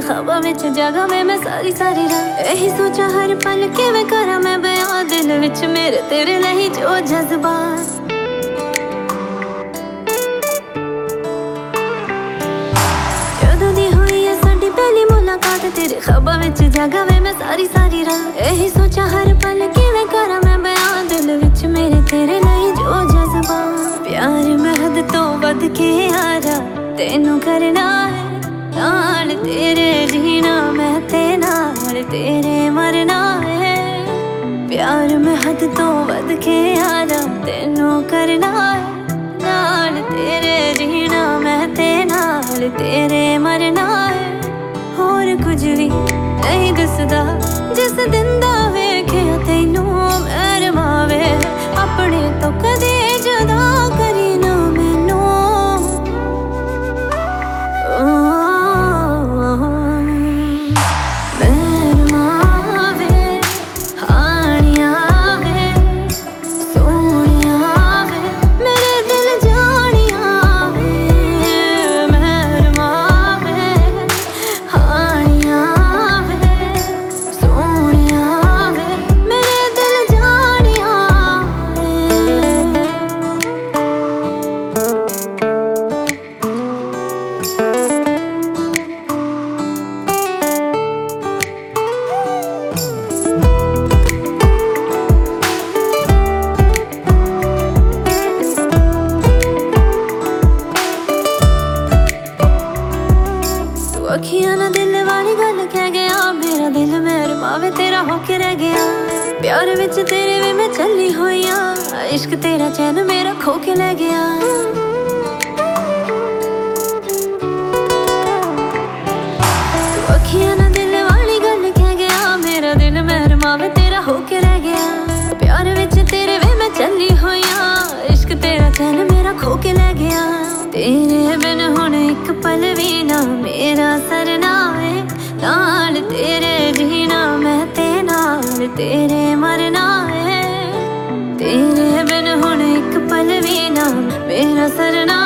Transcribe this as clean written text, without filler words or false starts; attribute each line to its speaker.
Speaker 1: ख्वाबां विच जागां मैं सारी सारी रात। यही सोचा हर पल किवें करां मैं बयां, दिल विच मेरे तेरे लिए जो जज्बात। जदों दी होई है साडी पहली मुलाकात, तेरे ख्वाबां विच जागां मैं सारी सारी रात। यही सोचा हर पल किवें करां मैं बयां, दिल विच मेरे तेरे लिए जो जज्बात। प्यार मैं हद तो वध के यारा तेनू करना है, नाल तेरे जीना मैं ते नाल तेरे मरना है। प्यार मैं हद तो वध के यारा तेनू करना है, नाल तेरे जीना मैं ते नाल तेरे मरना है। होर कुछ भी नहीं दसदा जिस दिन दा वेखिया तैनू मैं रवावे, अपने तो कदे जुदा करी ना मैनू। अखियां ना दिल वाली गल कह गया, मेरा दिल मेहरबावे तेरा होके रह गया। प्यार विच तेरे वे मैं चली हुई हाँ, इश्क तेरा चैन मेरा खो के ले गया। अखियां ना दिल वाली गल कह गया, मेरा दिल मेहरबावे तेरा होके रह गया। प्यार विच तेरे वे मैं चली हुई हाँ, इश्क तेरा चैन मेरा खो के ले गया। तेरे बिन हुण एक पल भी ना मेरा सरना है, नाल तेरे जीना मैं ते नाल तेरे मरना है। तेरे बिन हुण एक पल भी ना मेरा सरना